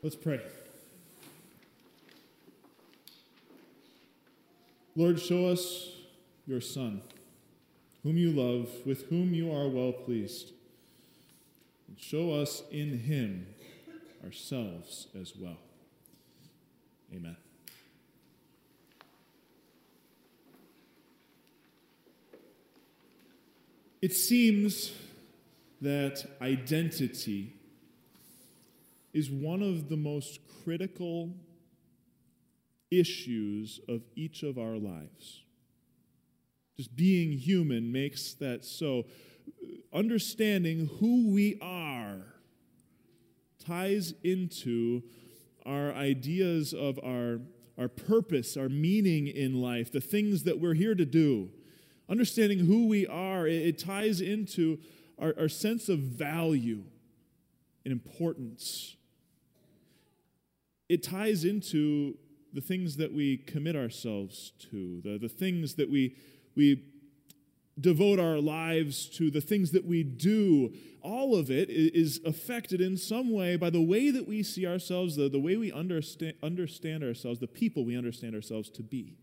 Let's pray. Lord, show us your Son, whom you love, with whom you are well pleased. And show us in him ourselves as well. Amen. It seems that identity is one of the most critical issues of each of our lives. Just being human makes that so. Understanding who we are ties into our ideas of our purpose, our meaning in life, the things that we're here to do. Understanding who we are, it ties into our sense of value and importance. It ties into the things that we commit ourselves to, the things that we devote our lives to, the things that we do. All of it is affected in some way by the way that we see ourselves, the way we understand ourselves, the people we understand ourselves to be.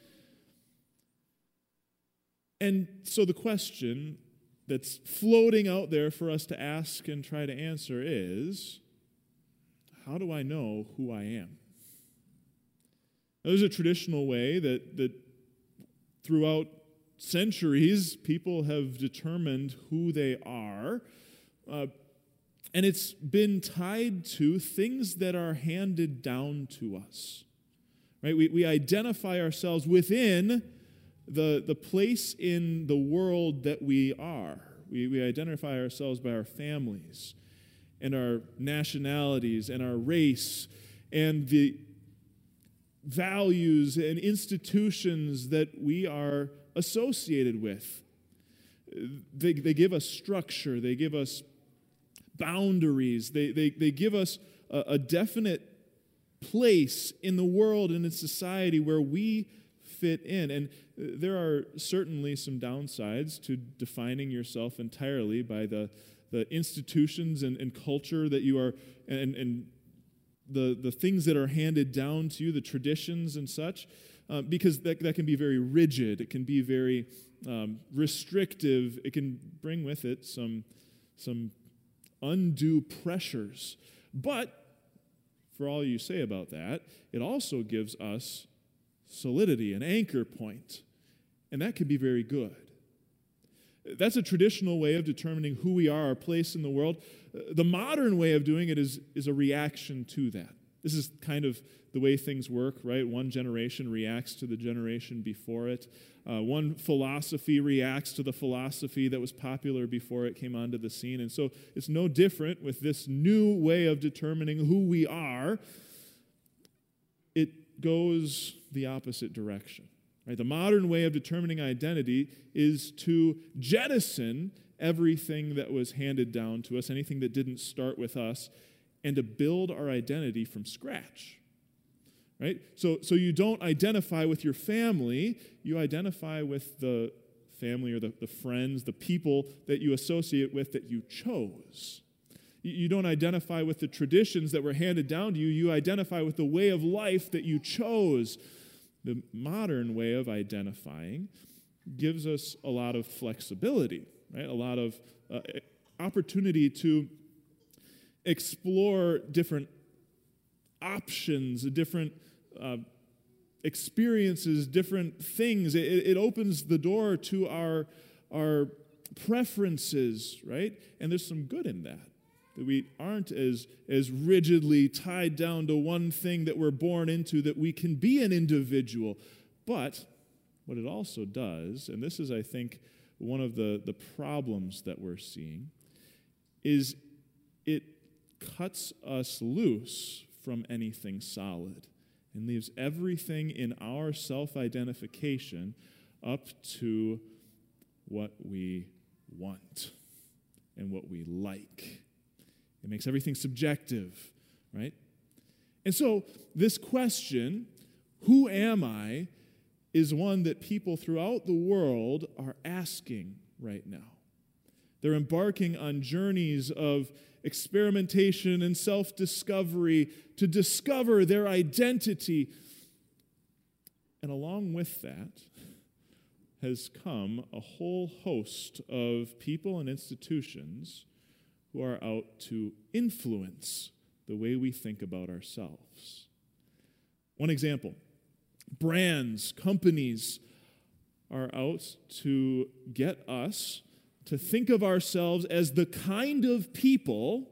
And so the question that's floating out there for us to ask and try to answer is, how do I know who I am? Now, there's a traditional way that throughout centuries people have determined who they are, and it's been tied to things that are handed down to us. Right? We identify ourselves within the place in the world that we are. We identify ourselves by our families and our nationalities and our race and the values and institutions that we are associated with. They give us structure. They give us boundaries. They give us a definite place in the world and in society where we fit in. And there are certainly some downsides to defining yourself entirely by the institutions and culture that you are, and the things that are handed down to you, the traditions and such, because that can be very rigid. It can be very restrictive. It can bring with it some undue pressures. But for all you say about that, it also gives us solidity, an anchor point, and that can be very good. That's a traditional way of determining who we are, our place in the world. The modern way of doing it is a reaction to that. This is kind of the way things work, right? One generation reacts to the generation before it. One philosophy reacts to the philosophy that was popular before it came onto the scene. And so it's no different with this new way of determining who we are. It goes the opposite direction. Right? The modern way of determining identity is to jettison everything that was handed down to us, anything that didn't start with us, and to build our identity from scratch. Right? So you don't identify with your family, you identify with the family or the friends, the people that you associate with that you chose. You don't identify with the traditions that were handed down to you, you identify with the way of life that you chose. The modern way of identifying gives us a lot of flexibility, right? A lot of opportunity to explore different options, different experiences, different things. It opens the door to our preferences, right? And there's some good in that. That we aren't as rigidly tied down to one thing that we're born into, that we can be an individual. But what it also does, and this is, I think, one of the problems that we're seeing, is it cuts us loose from anything solid and leaves everything in our self-identification up to what we want and what we like. It makes everything subjective, right? And so this question, who am I, is one that people throughout the world are asking right now. They're embarking on journeys of experimentation and self-discovery to discover their identity. And along with that has come a whole host of people and institutions who are out to influence the way we think about ourselves. One example, brands, companies are out to get us to think of ourselves as the kind of people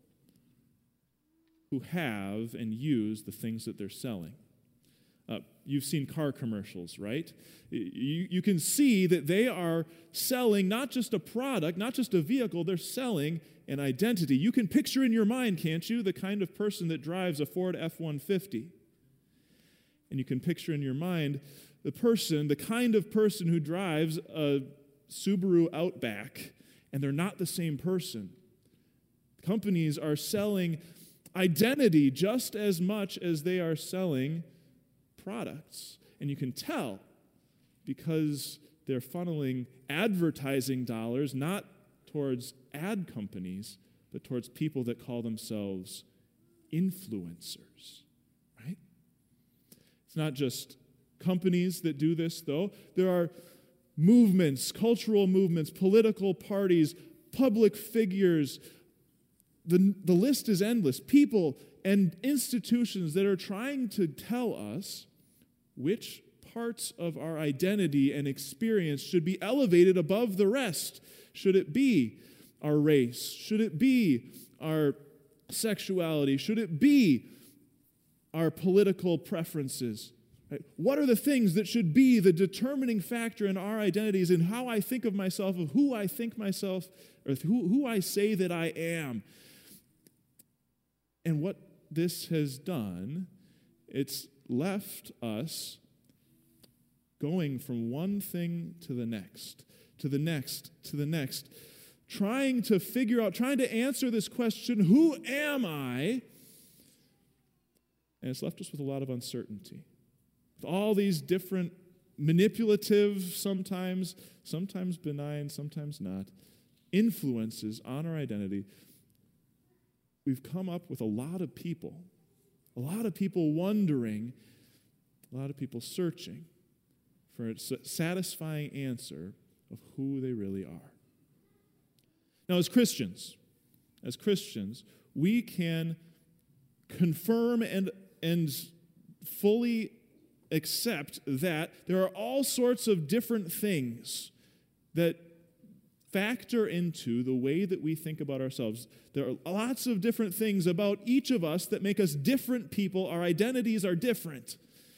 who have and use the things that they're selling. You've seen car commercials, right? You can see that they are selling not just a product, not just a vehicle, they're selling an identity. You can picture in your mind, can't you, the kind of person that drives a Ford F-150. And you can picture in your mind the kind of person who drives a Subaru Outback, and they're not the same person. Companies are selling identity just as much as they are selling products. And you can tell because they're funneling advertising dollars not towards ad companies, but towards people that call themselves influencers, right? It's not just companies that do this, though. There are movements, cultural movements, political parties, public figures. The list is endless. People and institutions that are trying to tell us which parts of our identity and experience should be elevated above the rest. Should it be our race? Should it be our sexuality? Should it be our political preferences? Right? What are the things that should be the determining factor in our identities and how I think of myself, of who I think myself, or who I say that I am? And what this has done, it's left us going from one thing to the next, to the next, to the next, trying to figure out, trying to answer this question, who am I? And it's left us with a lot of uncertainty. With all these different manipulative, sometimes benign, sometimes not, influences on our identity. We've come up with a lot of people wondering, a lot of people searching for a satisfying answer of who they really are. Now, as Christians, we can confirm and fully accept that there are all sorts of different things that factor into the way that we think about ourselves. There are lots of different things about each of us that make us different people. Our identities are different.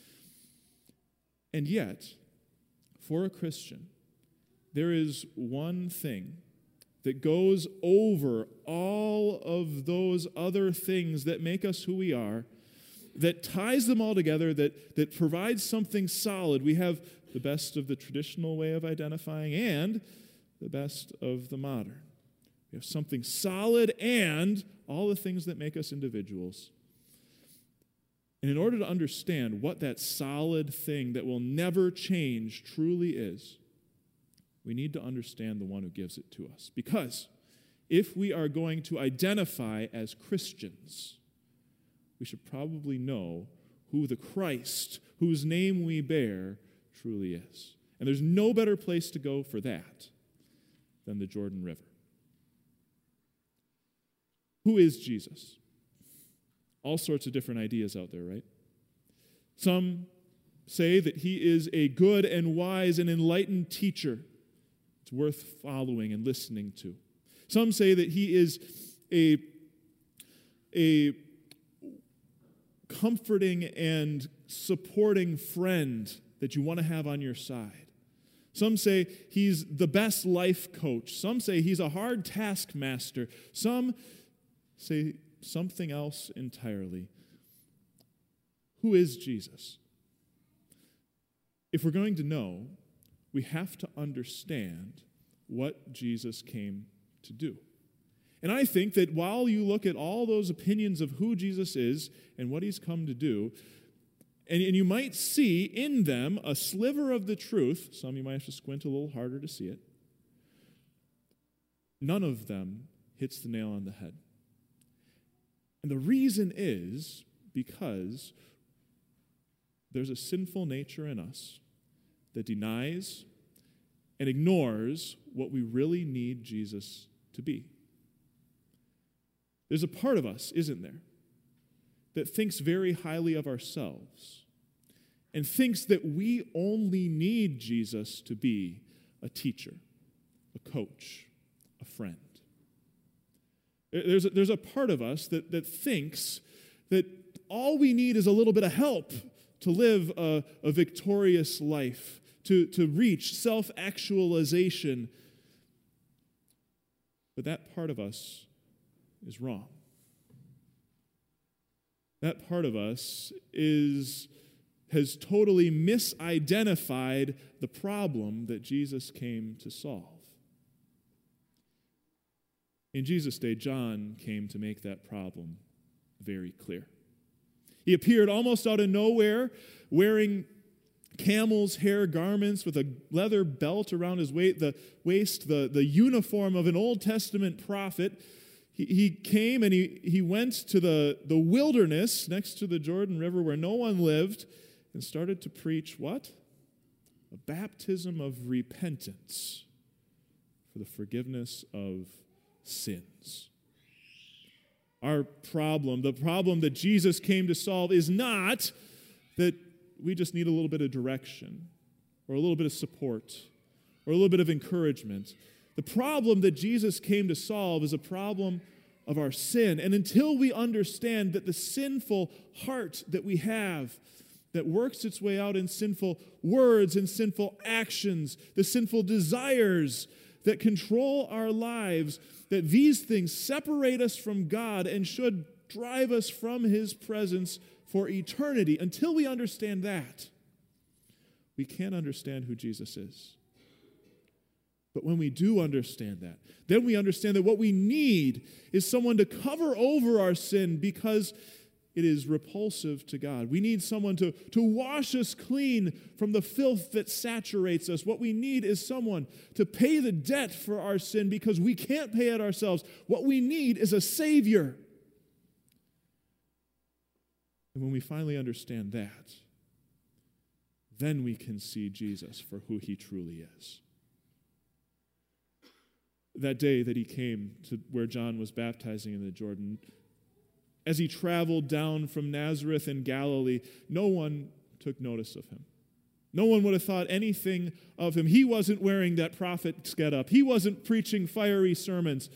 And yet, for a Christian, there is one thing that goes over all of those other things that make us who we are, that ties them all together, that provides something solid. We have the best of the traditional way of identifying and the best of the modern. We have something solid and all the things that make us individuals. And in order to understand what that solid thing that will never change truly is, we need to understand the one who gives it to us. Because if we are going to identify as Christians, we should probably know who the Christ, whose name we bear, truly is. And there's no better place to go for that than the Jordan River. Who is Jesus? All sorts of different ideas out there, right? Some say that he is a good and wise and enlightened teacher. It's worth following and listening to. Some say that he is a comforting and supporting friend that you want to have on your side. Some say he's the best life coach. Some say he's a hard taskmaster. Some say something else entirely. Who is Jesus? If we're going to know, we have to understand what Jesus came to do. And I think that while you look at all those opinions of who Jesus is and what he's come to do, and you might see in them a sliver of the truth, some you might have to squint a little harder to see it, none of them hits the nail on the head. And the reason is because there's a sinful nature in us that denies and ignores what we really need Jesus to be. There's a part of us, isn't there, that thinks very highly of ourselves and thinks that we only need Jesus to be a teacher, a coach, a friend. There's a part of us that thinks that all we need is a little bit of help to live a victorious life, to reach self-actualization. But that part of us is wrong. That part of us has totally misidentified the problem that Jesus came to solve. In Jesus' day, John came to make that problem very clear. He appeared almost out of nowhere, wearing camel's hair garments with a leather belt around his waist, the uniform of an Old Testament prophet. He came and he went to the wilderness next to the Jordan River where no one lived and started to preach what? A baptism of repentance for the forgiveness of sins. Our problem, the problem that Jesus came to solve, is not that we just need a little bit of direction or a little bit of support or a little bit of encouragement. The problem that Jesus came to solve is a problem of our sin. And until we understand that the sinful heart that we have that works its way out in sinful words and sinful actions, the sinful desires that control our lives, that these things separate us from God and should drive us from His presence for eternity. Until we understand that, we can't understand who Jesus is. But when we do understand that, then we understand that what we need is someone to cover over our sin because it is repulsive to God. We need someone to wash us clean from the filth that saturates us. What we need is someone to pay the debt for our sin because we can't pay it ourselves. What we need is a Savior. And when we finally understand that, then we can see Jesus for who He truly is. That day that He came to where John was baptizing in the Jordan, as He traveled down from Nazareth in Galilee, no one took notice of Him. No one would have thought anything of Him. He wasn't wearing that prophet's getup. He wasn't preaching fiery sermons.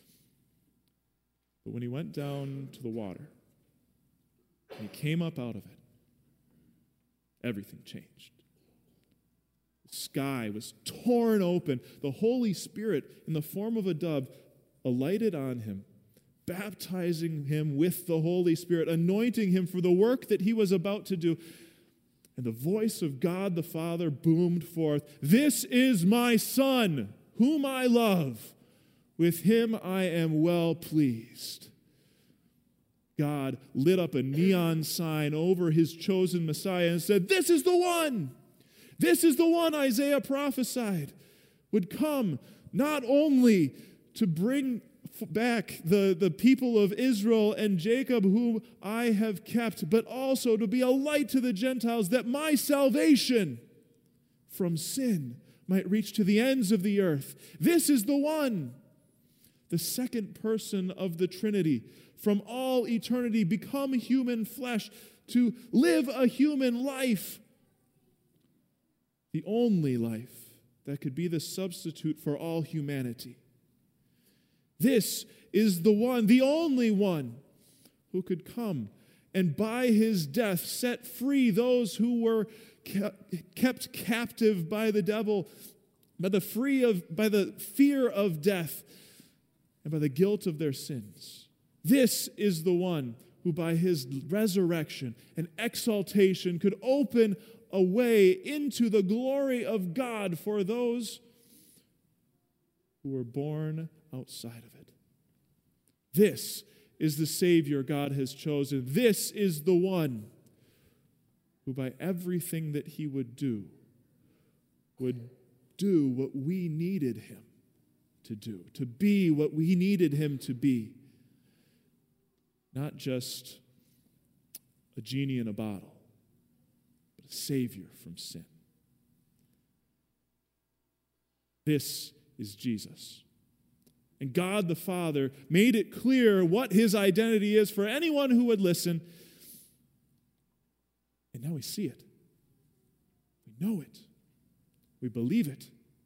But when He went down to the water, and He came up out of it, everything changed. The sky was torn open. The Holy Spirit, in the form of a dove, alighted on Him, baptizing Him with the Holy Spirit, anointing Him for the work that He was about to do. And the voice of God the Father boomed forth, "This is my Son, whom I love. With Him I am well pleased." God lit up a neon sign over His chosen Messiah and said, "This is the one. This is the one Isaiah prophesied would come not only to bring back the people of Israel and Jacob whom I have kept, but also to be a light to the Gentiles, that my salvation from sin might reach to the ends of the earth. This is the one, the second person of the Trinity, from all eternity become human flesh to live a human life, the only life that could be the substitute for all humanity. This is the one, the only one, who could come and by His death set free those who were kept captive by the devil, by the fear of death, and by the guilt of their sins. This is the one who by His resurrection and exaltation could open a way into the glory of God for those who were born outside of it. This is the Savior God has chosen. This is the one who by everything that He would do what we needed Him to do, to be what we needed Him to be. not just a genie in a bottle, but a Savior from sin. This is Jesus. And God the Father made it clear what his identity is for anyone who would listen. And now we see it. We know it. We believe it.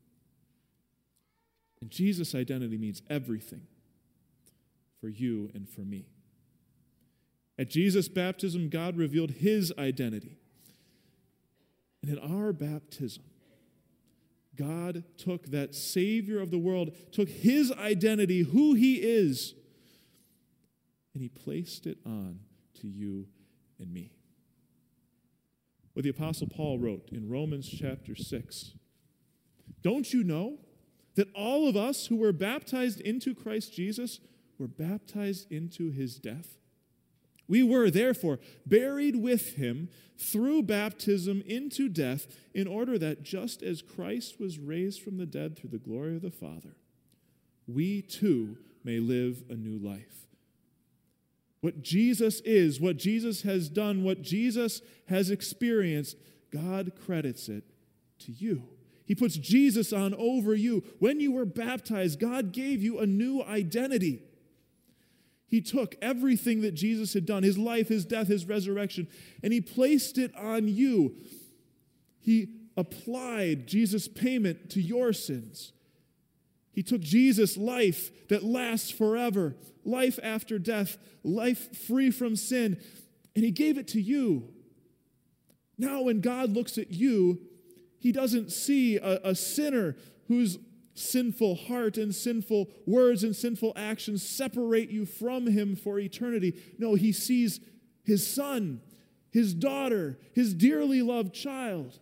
And Jesus' identity means everything for you and for me. At Jesus' baptism, God revealed his identity. And in our baptism, God took that Savior of the world, took his identity, who he is, and he placed it on to you and me. What the Apostle Paul wrote in Romans chapter 6. Don't you know that all of us who were baptized into Christ Jesus were baptized into his death? We were, therefore, buried with him through baptism into death, in order that just as Christ was raised from the dead through the glory of the Father, we too may live a new life. What Jesus is, what Jesus has done, what Jesus has experienced, God credits it to you. He puts Jesus on over you. When you were baptized, God gave you a new identity. He took everything that Jesus had done, his life, his death, his resurrection, and he placed it on you. He applied Jesus' payment to your sins. He took Jesus' life that lasts forever, life after death, life free from sin, and he gave it to you. Now when God looks at you, he doesn't see a sinner whose sinful heart and sinful words and sinful actions separate you from him for eternity. No, he sees his son, his daughter, his dearly loved child.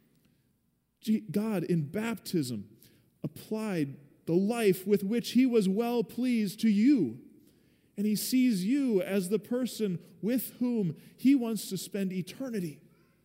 God, in baptism, applied the life with which he was well pleased to you. And he sees you as the person with whom he wants to spend eternity.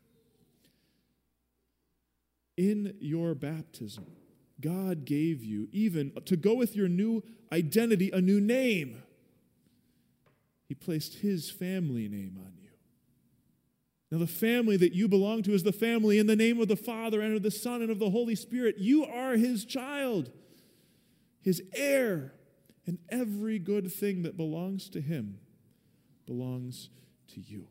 In your baptism, God gave you, even to go with your new identity, a new name. He placed his family name on you. Now, the family that you belong to is the family in the name of the Father and of the Son and of the Holy Spirit. You are his child, his heir, and every good thing that belongs to him belongs to you.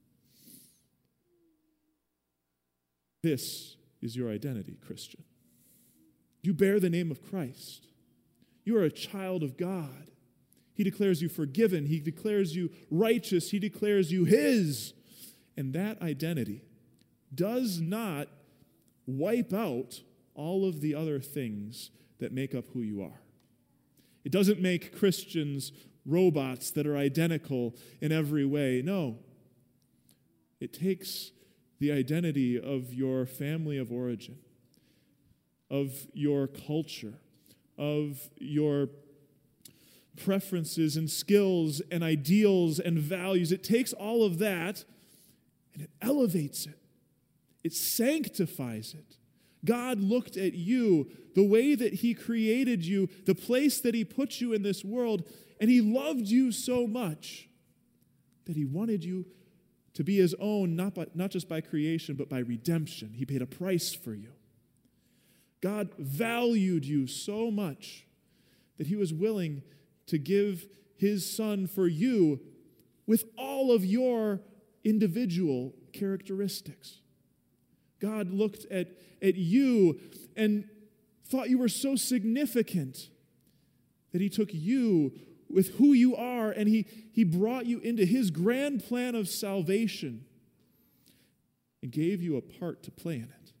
This is your identity, Christian. You bear the name of Christ. You are a child of God. He declares you forgiven. He declares you righteous. He declares you his. And that identity does not wipe out all of the other things that make up who you are. It doesn't make Christians robots that are identical in every way. No. It takes the identity of your family of origin, of your culture, of your preferences and skills and ideals and values. It takes all of that and it elevates it. It sanctifies it. God looked at you, the way that he created you, the place that he put you in this world, and he loved you so much that he wanted you to be his own, not just by creation, but by redemption. He paid a price for you. God valued you so much that he was willing to give his son for you with all of your individual characteristics. God looked at you and thought you were so significant that he took you with who you are and he brought you into his grand plan of salvation and gave you a part to play in it.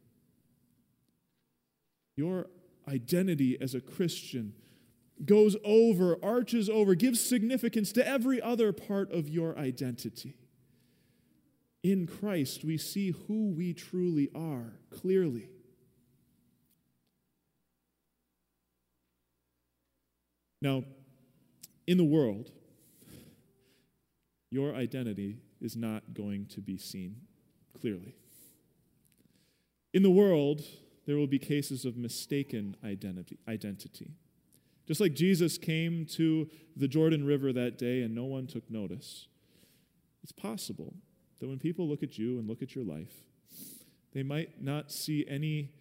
Your identity as a Christian arches over, gives significance to every other part of your identity. In Christ, we see who we truly are clearly. Now, in the world, your identity is not going to be seen clearly. In the world, there will be cases of mistaken identity. Just like Jesus came to the Jordan River that day and no one took notice, it's possible that when people look at you and look at your life, they might not see any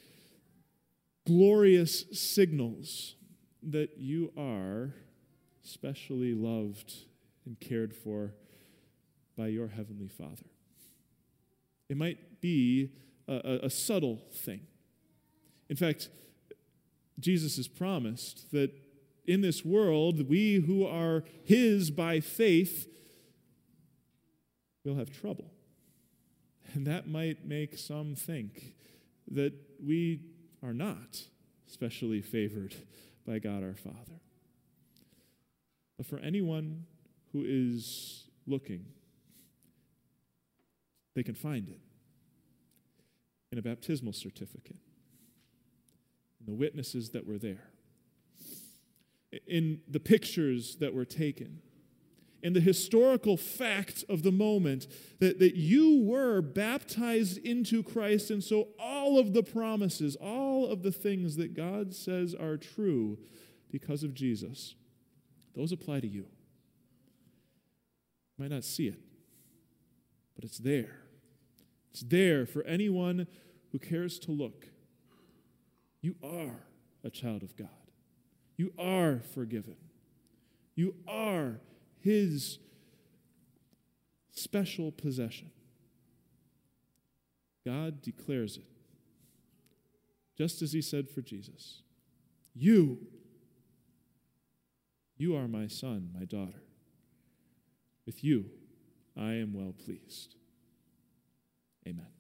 glorious signals that you are specially loved and cared for by your Heavenly Father. It might be a subtle thing. In fact, Jesus has promised that in this world, we who are His by faith will have trouble. And that might make some think that we are not specially favored by God our Father. But for anyone who is looking, they can find it in a baptismal certificate, in the witnesses that were there, in the pictures that were taken, in the historical fact of the moment that you were baptized into Christ, and so all of the promises, all of the things that God says are true because of Jesus, those apply to you. You might not see it, but it's there. It's there for anyone who cares to look. You are a child of God. You are forgiven. You are His special possession. God declares it, just as He said for Jesus. You are my son, my daughter. With you, I am well pleased. Amen.